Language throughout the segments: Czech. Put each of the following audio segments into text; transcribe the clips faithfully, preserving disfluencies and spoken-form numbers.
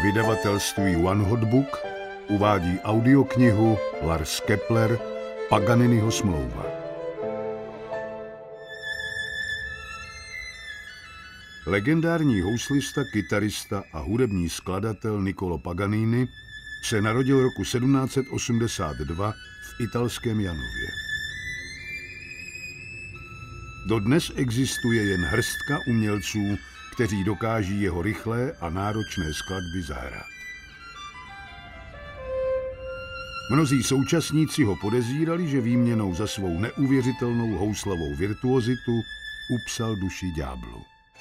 Vydavatelství One Hot Book uvádí audioknihu Lars Kepler Paganiniho smlouva. Legendární houslista, kytarista a hudební skladatel Niccolò Paganini se narodil roku sedmnáct set osmdesát dva v italském Janově. Dodnes existuje jen hrstka umělců, kteří dokáží jeho rychlé a náročné skladby zahrát. Mnozí současníci ho podezírali, že výměnou za svou neuvěřitelnou houslovou virtuozitu upsal duši ďáblu.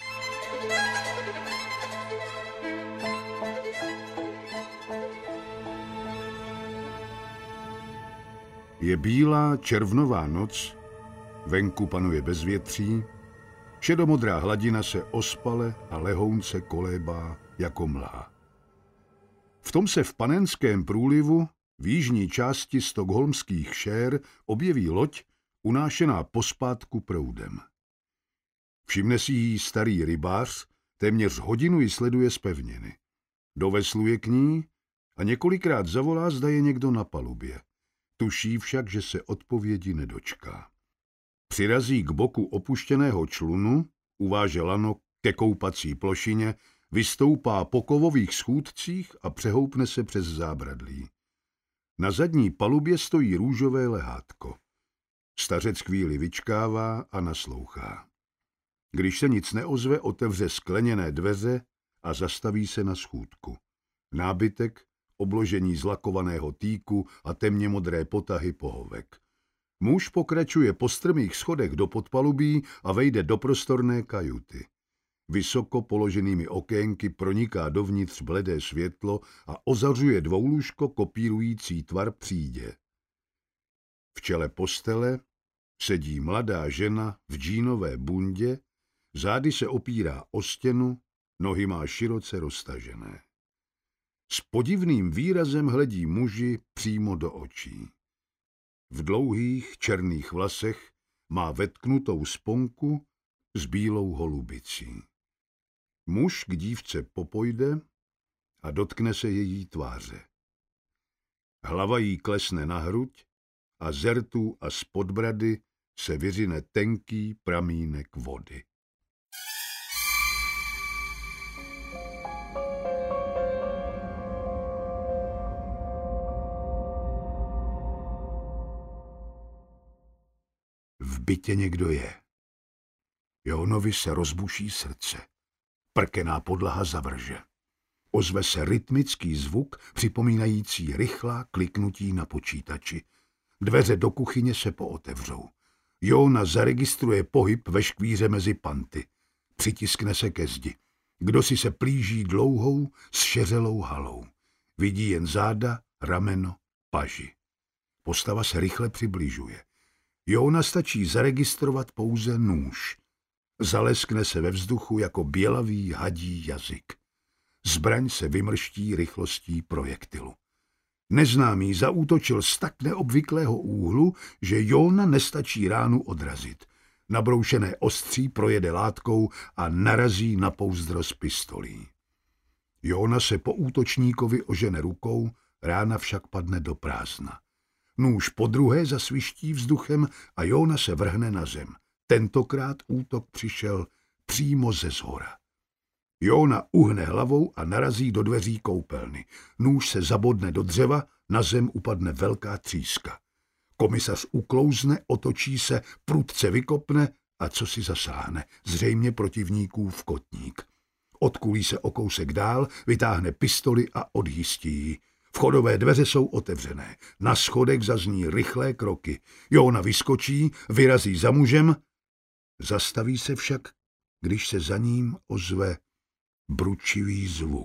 Je bílá červnová noc, venku panuje bezvětří, šedomodrá hladina se ospale a lehounce kolébá jako mlha. V tom se v Panenském průlivu v jižní části stockholmských šér objeví loď unášená pospátku proudem. Všimne si jí starý rybář, téměř hodinu ji sleduje z pevniny. Dovesluje k ní a několikrát zavolá, zda je někdo na palubě. Tuší však, že se odpovědi nedočká. Přirazí k boku opuštěného člunu, uváže lano ke koupací plošině, vystoupá po kovových schůdcích a přehoupne se přes zábradlí. Na zadní palubě stojí růžové lehátko. Stařec chvíli vyčkává a naslouchá. Když se nic neozve, otevře skleněné dveře a zastaví se na schůdku. Nábytek, obložení z lakovaného týku a temně modré potahy pohovek. Muž pokračuje po strmých schodech do podpalubí a vejde do prostorné kajuty. Vysoko položenými okénky proniká dovnitř bledé světlo a ozařuje dvoulůžko kopírující tvar přídě. V čele postele sedí mladá žena v džínové bundě, zády se opírá o stěnu, nohy má široce roztažené. S podivným výrazem hledí muži přímo do očí. V dlouhých černých vlasech má vetknutou sponku s bílou holubicí. Muž k dívce popojde a dotkne se její tváře. Hlava jí klesne na hruď a z rtů a z podbrady se vyřine tenký pramínek vody. V bytě někdo je. Jonovi se rozbuší srdce. Prkená podlaha zavrže. Ozve se rytmický zvuk, připomínající rychlá kliknutí na počítači. Dveře do kuchyně se pootevřou. Jona zaregistruje pohyb ve škvíře mezi panty. Přitiskne se ke zdi. Kdosi se plíží dlouhou, zšeřelou halou. Vidí jen záda, rameno, paži. Postava se rychle přibližuje. Jona stačí zaregistrovat pouze nůž. Zaleskne se ve vzduchu jako bělavý hadí jazyk. Zbraň se vymrští rychlostí projektilu. Neznámý zaútočil z tak neobvyklého úhlu, že Jona nestačí ránu odrazit. Nabroušené ostří projede látkou a narazí na pouzdro z pistolí. Jona se po útočníkovi ožene rukou, rána však padne do prázdna. Nůž podruhé zasviští vzduchem a Jona se vrhne na zem. Tentokrát útok přišel přímo ze zhora. Jona uhne hlavou a narazí do dveří koupelny. Nůž se zabodne do dřeva, na zem upadne velká tříska. Komisař uklouzne, otočí se, prudce vykopne a co si zasáhne, zřejmě protivníkův kotník. Odkulí se o kousek dál, vytáhne pistoli a odjistí ji. Vchodové dveře jsou otevřené. Na schodech zazní rychlé kroky. Jona vyskočí, vyrazí za mužem, zastaví se však, když se za ním ozve bručivý zvuk.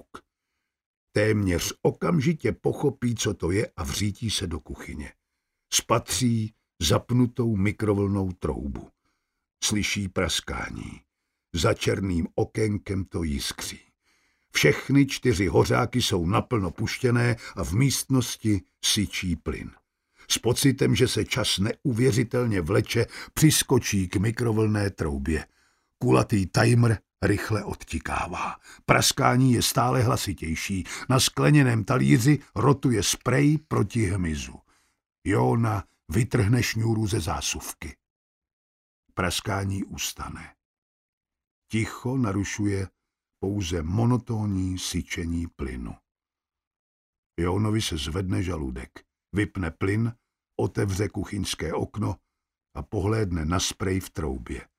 Téměř okamžitě pochopí, co to je a vřítí se do kuchyně. Spatří zapnutou mikrovlnnou troubu. Slyší praskání. Za černým okénkem to jiskří. Všechny čtyři hořáky jsou naplno puštěné a v místnosti syčí plyn. S pocitem, že se čas neuvěřitelně vleče, přiskočí k mikrovlnné troubě. Kulatý timer rychle odtikává. Praskání je stále hlasitější. Na skleněném talíři rotuje sprej proti hmyzu. Jóna vytrhne šňůru ze zásuvky. Praskání ustane. Ticho narušuje pouze monotónní syčení plynu. Jónovi se zvedne žaludek, vypne plyn, otevře kuchyňské okno a pohlédne na sprej v troubě.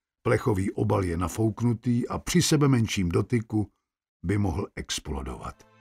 Plechový obal je nafouknutý a při sebemenším dotyku by mohl explodovat.